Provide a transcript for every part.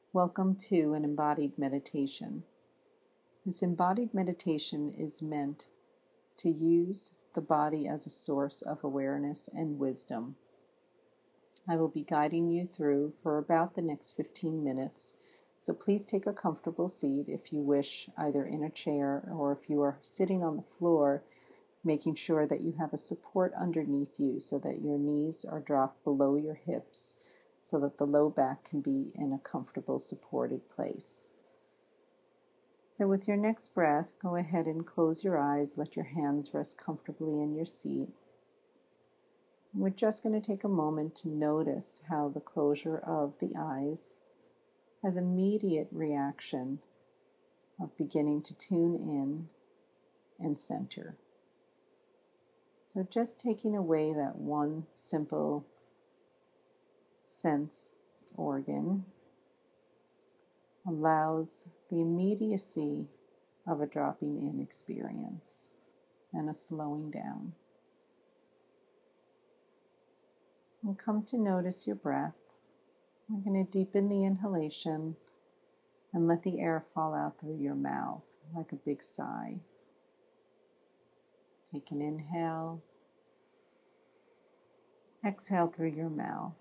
Welcome to an embodied meditation. This embodied meditation is meant to use the body as a source of awareness and wisdom. I will be guiding you through for about the next 15 minutes, so please take a comfortable seat if you wish, either in a chair or if you are sitting on the floor, making sure that you have a support underneath you so that your knees are dropped below your hips, so that the low back can be in a comfortable, supported place. So with your next breath, go ahead and close your eyes, let your hands rest comfortably in your seat. We're just going to take a moment to notice how the closure of the eyes has immediate reaction of beginning to tune in and center. So just taking away that one simple sense organ allows the immediacy of a dropping in experience and a slowing down. And come to notice your breath. We're going to deepen the inhalation and let the air fall out through your mouth like a big sigh. Take an inhale. Exhale through your mouth.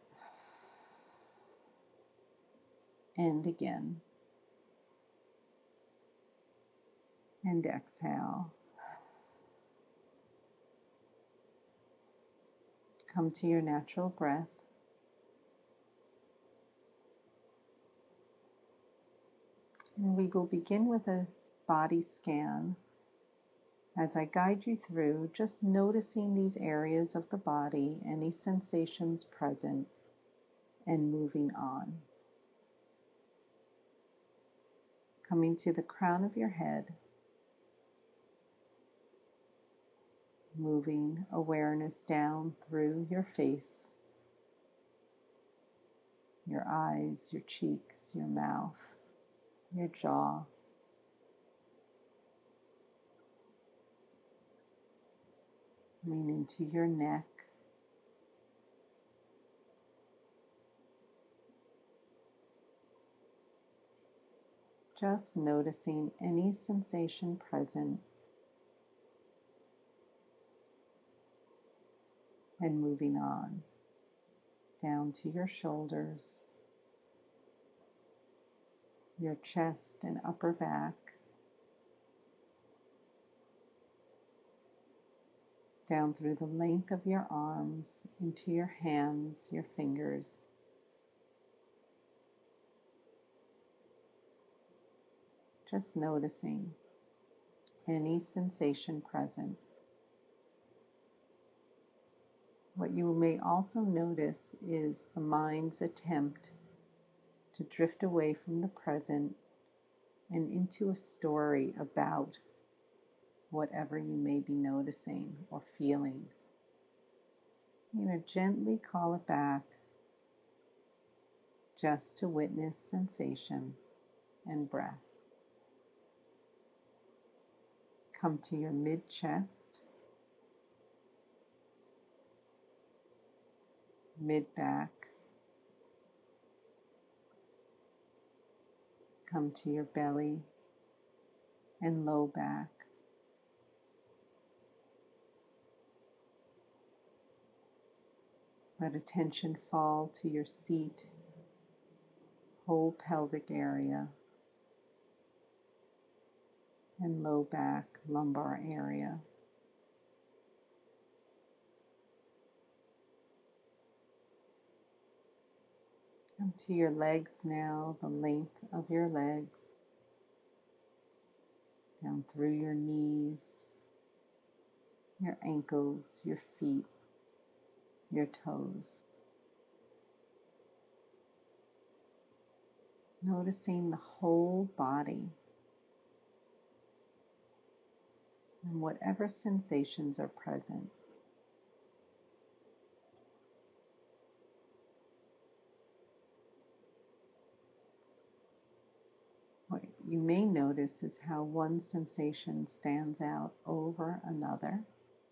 And again. And exhale. Come to your natural breath. And we will begin with a body scan. As I guide you through, just noticing these areas of the body, any sensations present, and moving on. Coming to the crown of your head, moving awareness down through your face, your eyes, your cheeks, your mouth, your jaw. Coming into your neck, just noticing any sensation present and moving on down to your shoulders, your chest and upper back, down through the length of your arms into your hands, your fingers. Just noticing any sensation present. What you may also notice is the mind's attempt to drift away from the present and into a story about whatever you may be noticing or feeling. Gently call it back just to witness sensation and breath. Come to your mid-chest, mid-back. Come to your belly and low back. Let attention fall to your seat, whole pelvic area, and low back, lumbar area. Come to your legs now, the length of your legs, down through your knees, your ankles, your feet, your toes. Noticing the whole body and whatever sensations are present. What you may notice is how one sensation stands out over another.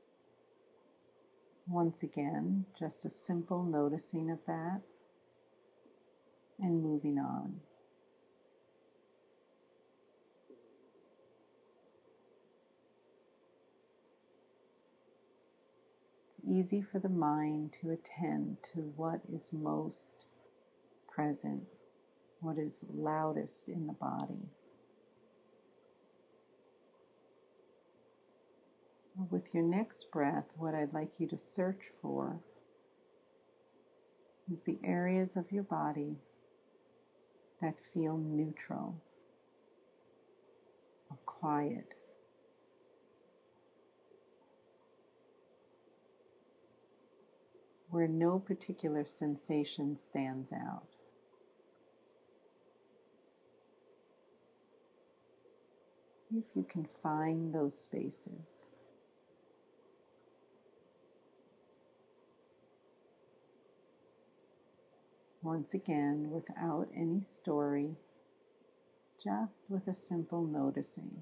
Once again, just a simple noticing of that and moving on. easy for the mind to attend to what is most present, what is loudest in the body. With your next breath, what I'd like you to search for is the areas of your body that feel neutral or quiet, where no particular sensation stands out. If you can find those spaces. Once again, without any story, just with a simple noticing.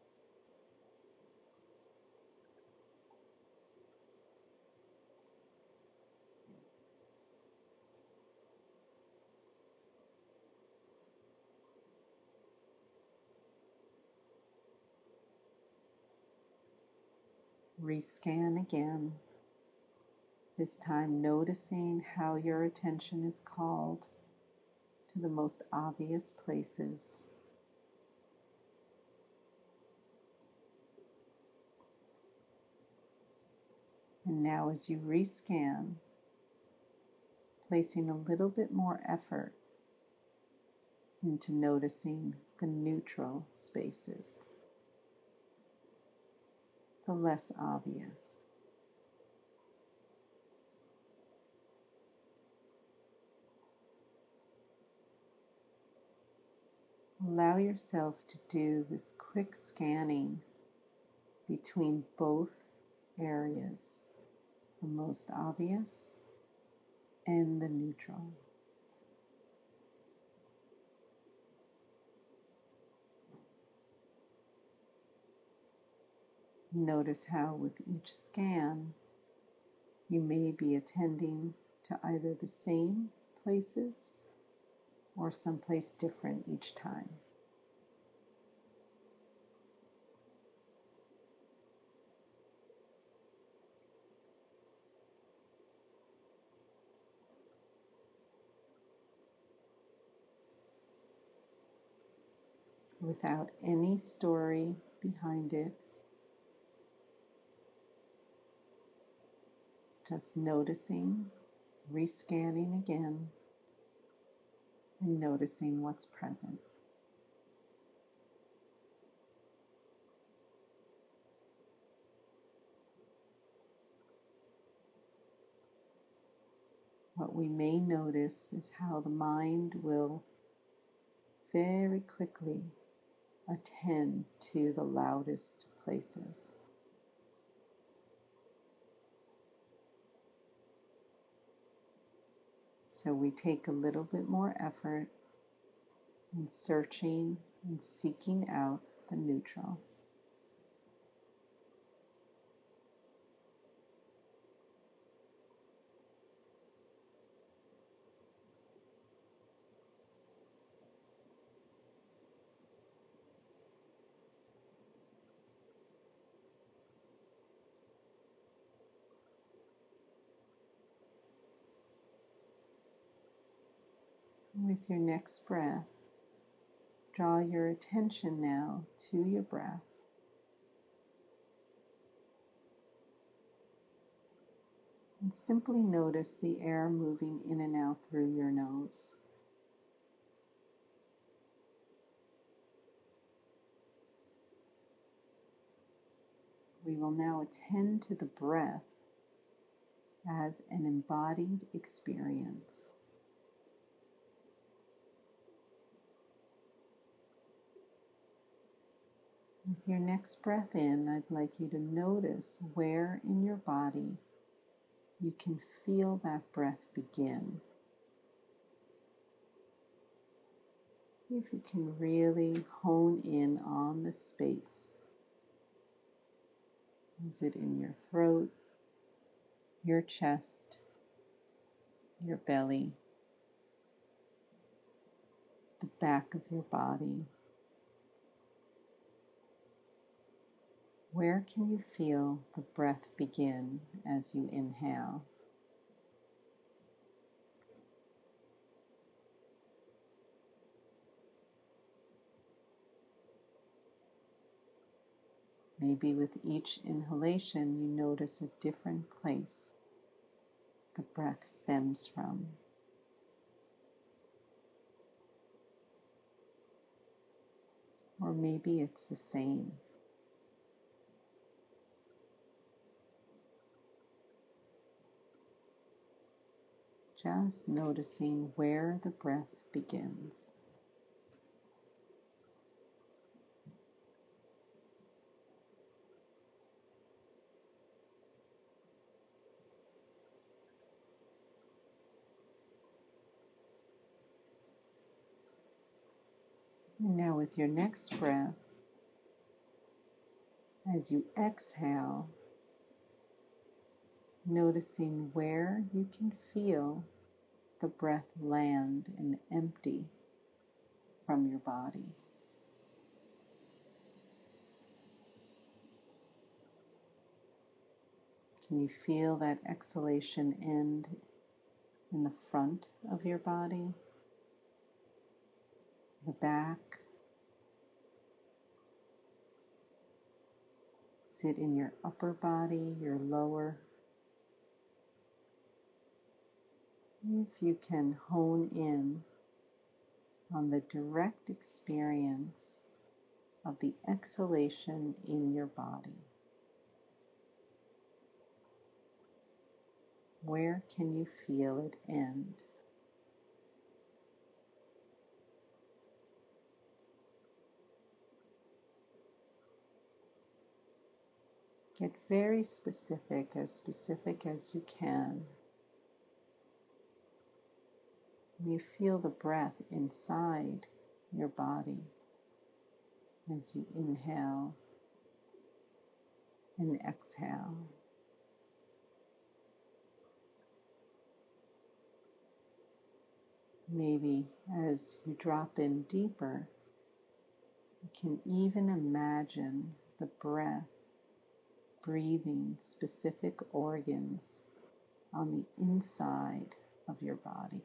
Rescan again, this time noticing how your attention is called to the most obvious places. And now as you rescan, placing a little bit more effort into noticing the neutral spaces, the less obvious. Allow yourself to do this quick scanning between both areas, the most obvious and the neutral. Notice how with each scan you may be attending to either the same places or someplace different each time. Without any story behind it, just noticing, rescanning again, and noticing what's present. What we may notice is how the mind will very quickly attend to the loudest places. So we take a little bit more effort in searching and seeking out the neutral. With your next breath, draw your attention now to your breath. And simply notice the air moving in and out through your nose. We will now attend to the breath as an embodied experience. With your next breath in, I'd like you to notice where in your body you can feel that breath begin. If you can really hone in on the space. Is it in your throat, your chest, your belly, the back of your body, Where can you feel the breath begin as you inhale? Maybe with each inhalation you notice a different place the breath stems from. Or maybe it's the same. Just noticing where the breath begins. And now with your next breath, as you exhale, noticing where you can feel the breath land and empty from your body. Can you feel that exhalation end in the front of your body, the back? Is it in your upper body, your lower? If you can hone in on the direct experience of the exhalation in your body. Where can you feel it end? Get very specific as you can. You feel the breath inside your body as you inhale and exhale. Maybe as you drop in deeper, you can even imagine the breath breathing specific organs on the inside of your body.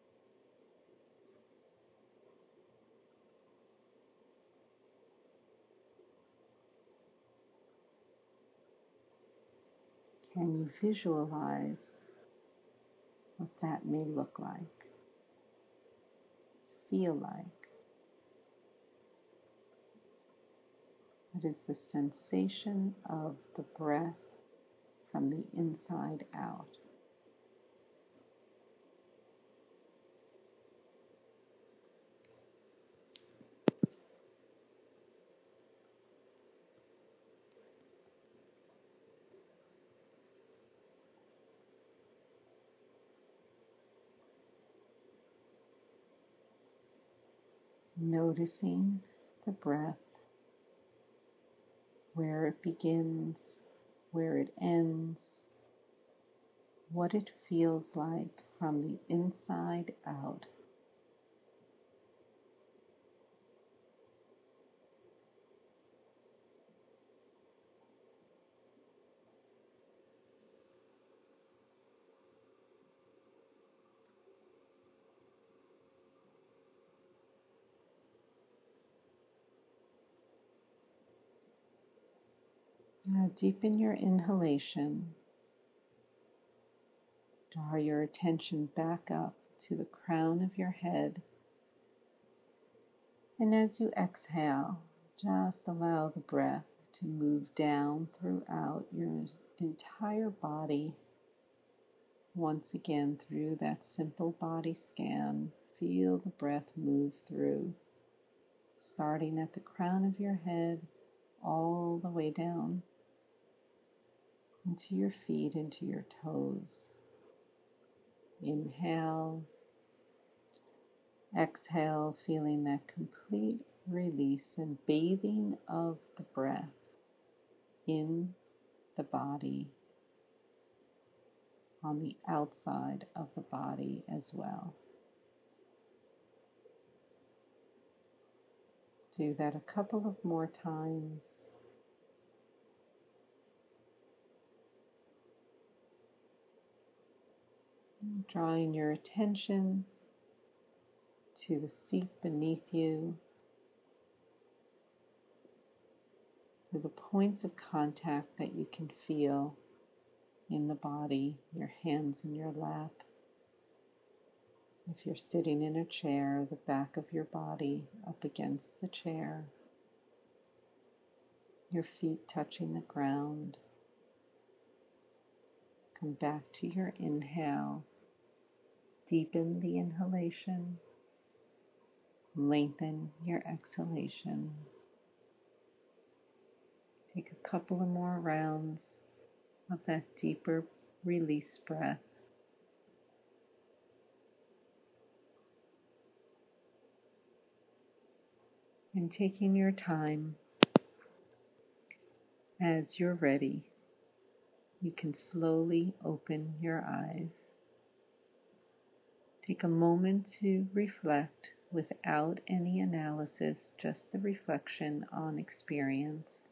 Can you visualize what that may look like, feel like? What is the sensation of the breath from the inside out? Noticing the breath, where it begins, where it ends, what it feels like from the inside out. Now deepen your inhalation. Draw your attention back up to the crown of your head. And as you exhale, just allow the breath to move down throughout your entire body. Once again, through that simple body scan, feel the breath move through, starting at the crown of your head, all the way down into your feet, into your toes. Inhale, exhale, feeling that complete release and bathing of the breath in the body, on the outside of the body as well. Do that a couple of more times. Drawing your attention to the seat beneath you, to the points of contact that you can feel in the body, your hands in your lap. If you're sitting in a chair, the back of your body up against the chair, your feet touching the ground. Come back to your inhale. Deepen the inhalation. Lengthen your exhalation. Take a couple of more rounds of that deeper release breath. And taking your time, as you're ready, you can slowly open your eyes. Take a moment to reflect without any analysis, just the reflection on experience.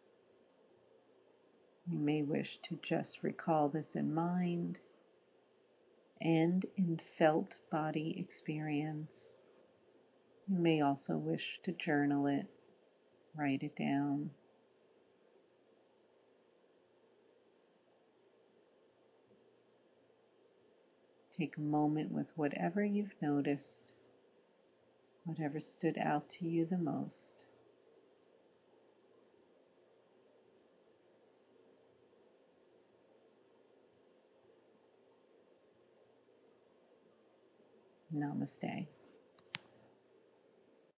You may wish to just recall this in mind and in felt body experience. You may also wish to journal it, write it down. Take a moment with whatever you've noticed, whatever stood out to you the most. Namaste.